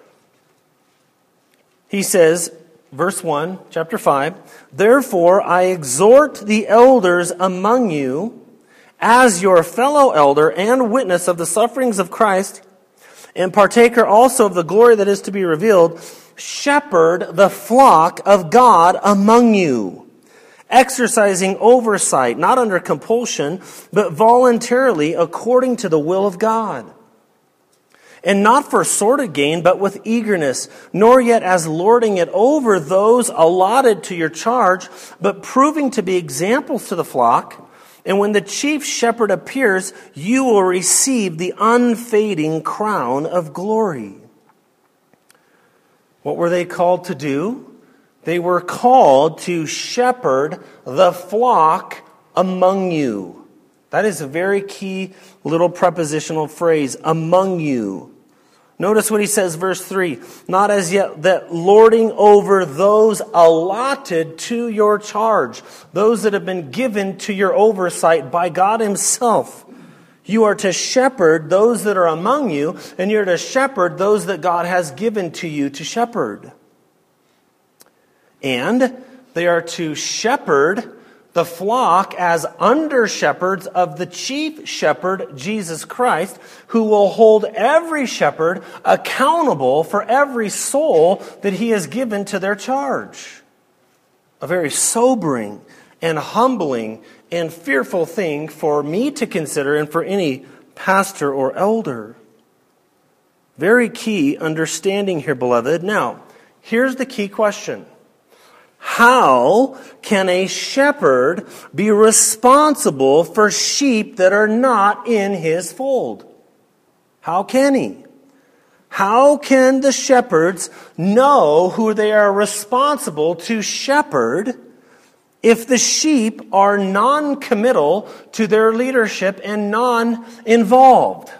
He says, verse one, chapter five, therefore I exhort the elders among you, as your fellow elder and witness of the sufferings of Christ, and partaker also of the glory that is to be revealed, shepherd the flock of God among you, exercising oversight, not under compulsion, but voluntarily according to the will of God. And not for sordid gain, but with eagerness, nor yet as lording it over those allotted to your charge, but proving to be examples to the flock. And when the chief shepherd appears, you will receive the unfading crown of glory. What were they called to do? They were called to shepherd the flock among you. That is a very key little prepositional phrase, among you. Notice what he says, verse three. Not as yet that lording over those allotted to your charge, those that have been given to your oversight by God himself. You are to shepherd those that are among you, and you're to shepherd those that God has given to you to shepherd. And they are to shepherd the flock as under-shepherds of the chief shepherd, Jesus Christ, who will hold every shepherd accountable for every soul that he has given to their charge. A very sobering and humbling and fearful thing for me to consider and for any pastor or elder. Very key understanding here, beloved. Now, here's the key question. How can a shepherd be responsible for sheep that are not in his fold? How can he? How can the shepherds know who they are responsible to shepherd if the sheep are non-committal to their leadership and non-involved?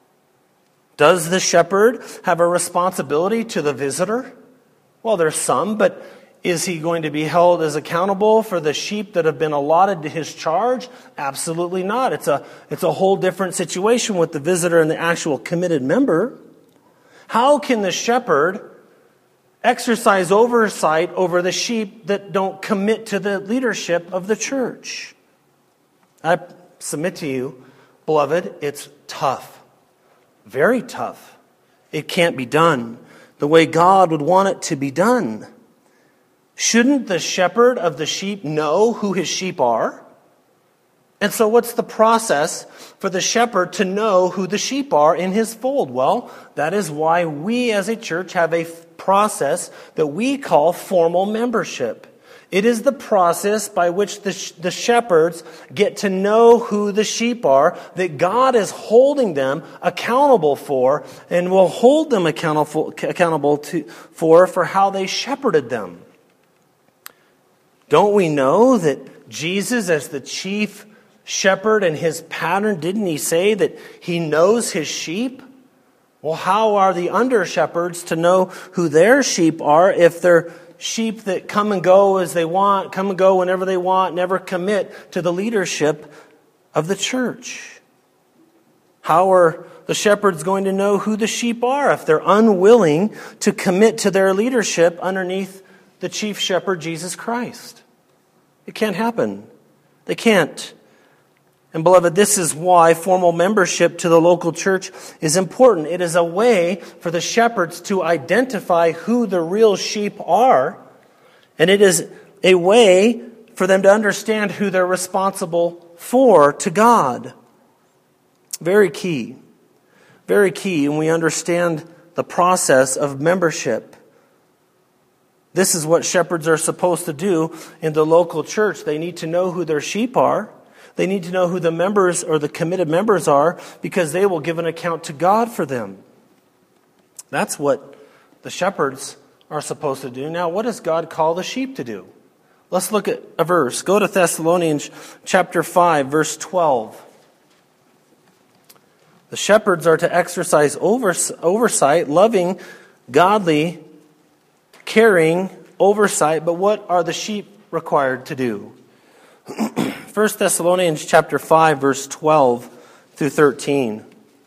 Does the shepherd have a responsibility to the visitor? Well, there's some, but is he going to be held as accountable for the sheep that have been allotted to his charge? Absolutely not. It's a, it's a whole different situation with the visitor and the actual committed member. How can the shepherd exercise oversight over the sheep that don't commit to the leadership of the church? I submit to you, beloved, it's tough. Very tough. It can't be done the way God would want it to be done. Shouldn't the shepherd of the sheep know who his sheep are? And so what's the process for the shepherd to know who the sheep are in his fold? Well, that is why we as a church have a process that we call formal membership. It is the process by which the, sh- the shepherds get to know who the sheep are, that God is holding them accountable for and will hold them accountable, accountable to, for, for how they shepherded them. Don't we know that Jesus, as the chief shepherd and his pattern, didn't he say that he knows his sheep? Well, how are the under-shepherds to know who their sheep are if they're sheep that come and go as they want, come and go whenever they want, never commit to the leadership of the church? How are the shepherds going to know who the sheep are if they're unwilling to commit to their leadership underneath the chief shepherd, Jesus Christ? It can't happen. They can't. And beloved, this is why formal membership to the local church is important. It is a way for the shepherds to identify who the real sheep are. And it is a way for them to understand who they're responsible for to God. Very key. Very key when we understand the process of membership. This is what shepherds are supposed to do in the local church. They need to know who their sheep are. They need to know who the members or the committed members are, because they will give an account to God for them. That's what the shepherds are supposed to do. Now, what does God call the sheep to do? Let's look at a verse. Go to Thessalonians chapter five, verse twelve. The shepherds are to exercise oversight, loving, godly, caring oversight. But what are the sheep required to do? First Thessalonians chapter five, verse twelve through thirteen.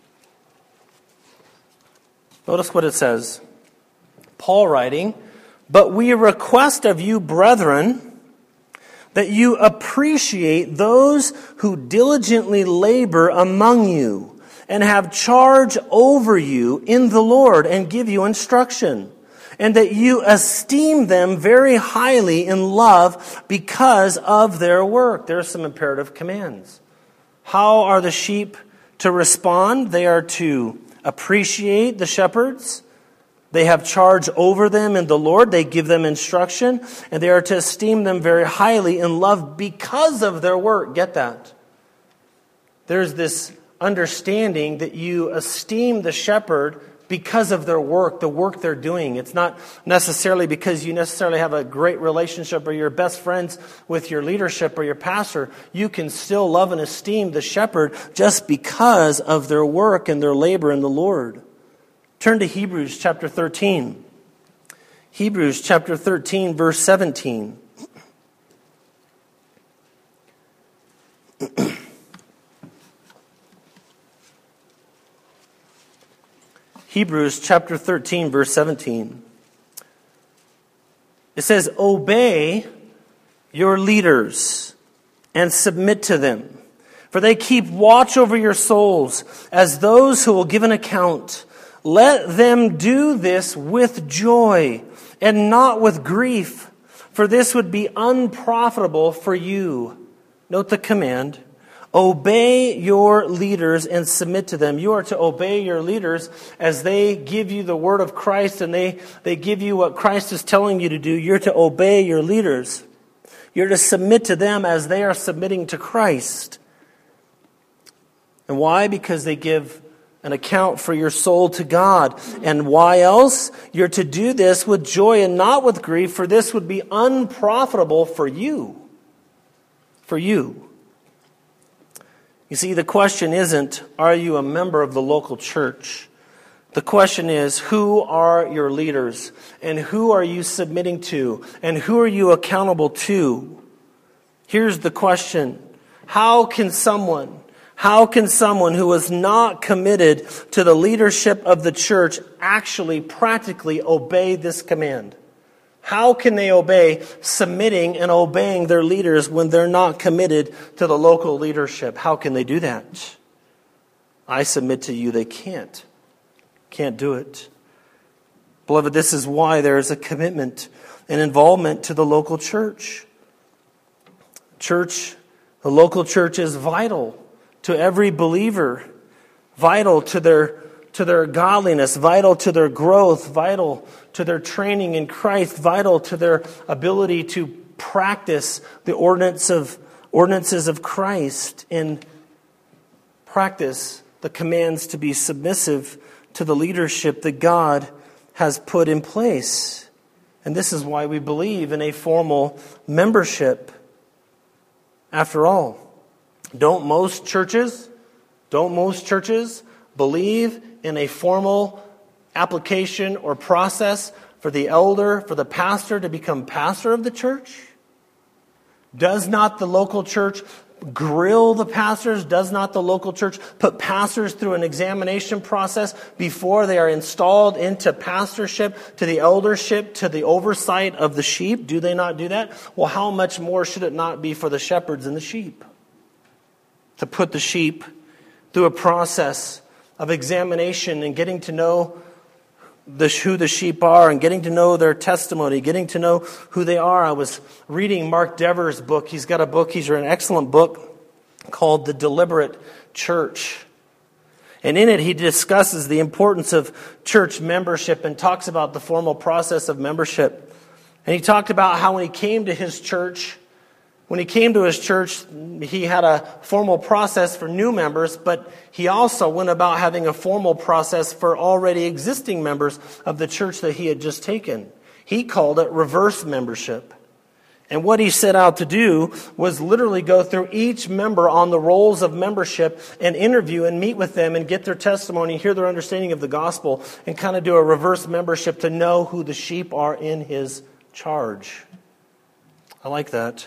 Notice what it says. Paul writing, "But we request of you, brethren, that you appreciate those who diligently labor among you and have charge over you in the Lord and give you instruction, and that you esteem them very highly in love because of their work." There are some imperative commands. How are the sheep to respond? They are to appreciate the shepherds. They have charge over them in the Lord. They give them instruction. And they are to esteem them very highly in love because of their work. Get that? There's this understanding that you esteem the shepherd because of their work, the work they're doing. It's not necessarily because you necessarily have a great relationship or you're best friends with your leadership or your pastor. You can still love and esteem the shepherd just because of their work and their labor in the Lord. Turn to Hebrews chapter thirteen. Hebrews chapter thirteen, verse seventeen. Hebrews chapter thirteen, verse seventeen. It says, "Obey your leaders and submit to them, for they keep watch over your souls as those who will give an account. Let them do this with joy and not with grief, for this would be unprofitable for you." Note the command. Obey your leaders and submit to them. You are to obey your leaders as they give you the word of Christ and they, they give you what Christ is telling you to do. You're to obey your leaders. You're to submit to them as they are submitting to Christ. And why? Because they give an account for your soul to God. And why else? You're to do this with joy and not with grief, for this would be unprofitable for you. For you. You see, the question isn't, are you a member of the local church? The question is, who are your leaders? And who are you submitting to? And who are you accountable to? Here's the question. How can someone, how can someone who is not committed to the leadership of the church actually practically obey this command? How can they obey submitting and obeying their leaders when they're not committed to the local leadership? How can they do that? I submit to you, they can't. Can't do it. Beloved, this is why there is a commitment and involvement to the local church. Church, the local church is vital to every believer, vital to their to their godliness, vital to their growth, vital to their training in Christ, vital to their ability to practice the ordinance of ordinances of Christ and practice the commands to be submissive to the leadership that God has put in place. And this is why we believe in a formal membership. After all, don't most churches, don't most churches believe in a formal application or process for the elder, for the pastor to become pastor of the church? Does not the local church grill the pastors? Does not the local church put pastors through an examination process before they are installed into pastorship, to the eldership, to the oversight of the sheep? Do they not do that? Well, how much more should it not be for the shepherds and the sheep? To put the sheep through a process of examination and getting to know the, who the sheep are and getting to know their testimony, getting to know who they are. I was reading Mark Dever's book. He's got a book, he's written an excellent book called The Deliberate Church. And in it, he discusses the importance of church membership and talks about the formal process of membership. And he talked about how when he came to his church, When he came to his church, he had a formal process for new members, but he also went about having a formal process for already existing members of the church that he had just taken. He called it reverse membership. And what he set out to do was literally go through each member on the roles of membership and interview and meet with them and get their testimony, hear their understanding of the gospel, and kind of do a reverse membership to know who the sheep are in his charge. I like that.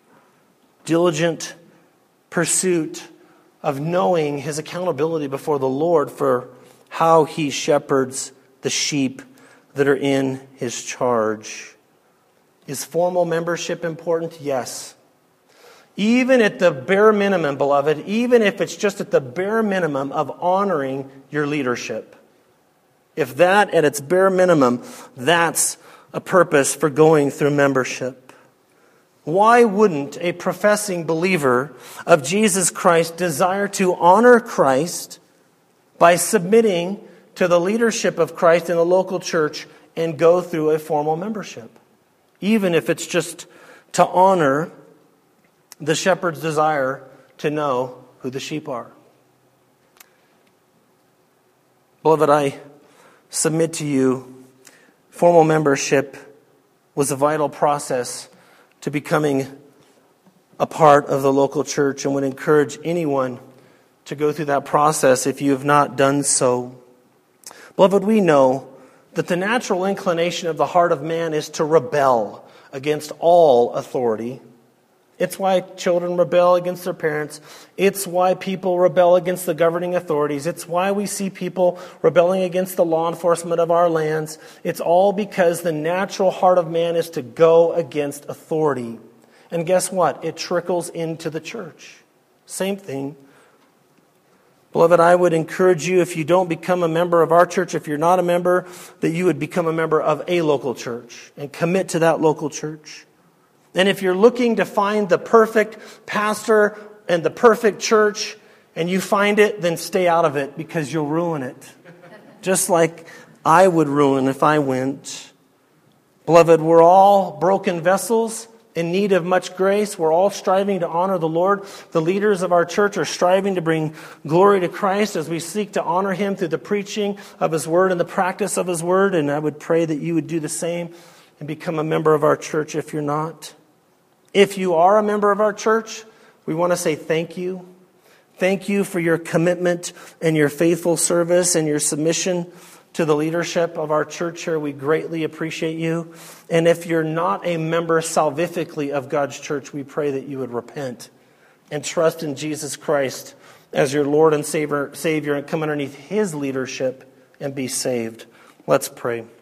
Diligent pursuit of knowing his accountability before the Lord for how he shepherds the sheep that are in his charge. Is formal membership important? Yes. Even at the bare minimum, beloved, even if it's just at the bare minimum of honoring your leadership. If that, at its bare minimum, that's a purpose for going through membership. Why wouldn't a professing believer of Jesus Christ desire to honor Christ by submitting to the leadership of Christ in the local church and go through a formal membership? Even if it's just to honor the shepherd's desire to know who the sheep are. Beloved, I submit to you, formal membership was a vital process to becoming a part of the local church, and would encourage anyone to go through that process if you have not done so. Beloved, we know that the natural inclination of the heart of man is to rebel against all authority. It's why children rebel against their parents. It's why people rebel against the governing authorities. It's why we see people rebelling against the law enforcement of our lands. It's all because the natural heart of man is to go against authority. And guess what? It trickles into the church. Same thing. Beloved, I would encourage you, if you don't become a member of our church, if you're not a member, that you would become a member of a local church and commit to that local church. And if you're looking to find the perfect pastor and the perfect church, and you find it, then stay out of it, because you'll ruin it. Just like I would ruin if I went. Beloved, we're all broken vessels in need of much grace. We're all striving to honor the Lord. The leaders of our church are striving to bring glory to Christ as we seek to honor Him through the preaching of His Word and the practice of His Word. And I would pray that you would do the same and become a member of our church if you're not. If you are a member of our church, we want to say thank you. Thank you for your commitment and your faithful service and your submission to the leadership of our church here. We greatly appreciate you. And if you're not a member salvifically of God's church, we pray that you would repent and trust in Jesus Christ as your Lord and Savior, Savior and come underneath His leadership and be saved. Let's pray.